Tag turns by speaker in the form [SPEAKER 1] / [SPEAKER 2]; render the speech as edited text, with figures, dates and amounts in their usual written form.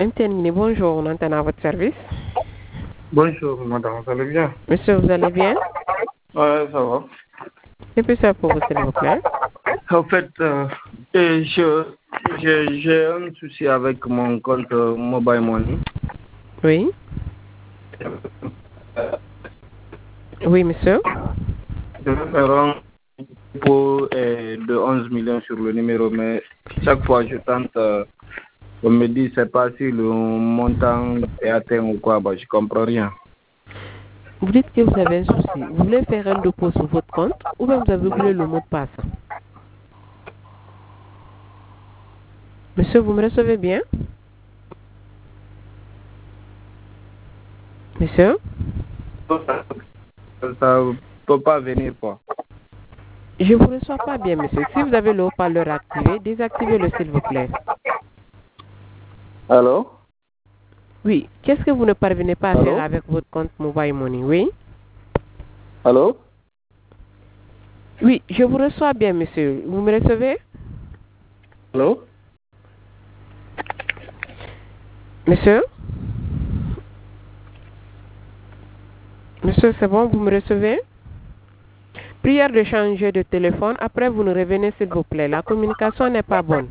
[SPEAKER 1] Interminé, bonjour, on entend à votre service.
[SPEAKER 2] Bonjour, madame, vous allez bien?
[SPEAKER 1] Monsieur, vous allez bien?
[SPEAKER 2] Ouais, ça va.
[SPEAKER 1] Que puis ça pour vous, s'il vous plaît?
[SPEAKER 2] En fait, j'ai un souci avec mon compte Mobile Money.
[SPEAKER 1] Oui. Oui, monsieur.
[SPEAKER 2] Je vais faire un dépôt de 11 millions sur le numéro, mais chaque fois je tente, on me dit c'est pas si le montant est atteint ou quoi, bah, je comprends rien.
[SPEAKER 1] Vous dites que vous avez un souci. Vous voulez faire un dépôt sur votre compte ou bien vous avez oublié le mot de passe? Monsieur, vous me recevez bien? Monsieur?
[SPEAKER 2] Ça peut pas venir, quoi.
[SPEAKER 1] Je ne vous reçois pas bien, monsieur. Si vous avez le haut-parleur activé, désactivez-le, s'il vous plaît.
[SPEAKER 2] Allô?
[SPEAKER 1] Oui. Qu'est-ce que vous ne parvenez pas à
[SPEAKER 2] Allô?
[SPEAKER 1] faire avec votre compte Mobile Money? Oui?
[SPEAKER 2] Allô?
[SPEAKER 1] Oui, je vous reçois bien, monsieur. Vous me recevez?
[SPEAKER 2] Allô?
[SPEAKER 1] Monsieur? Monsieur, c'est bon, vous me recevez? Prière de changer de téléphone. Après, vous nous revenez, s'il vous plaît. La communication n'est pas bonne.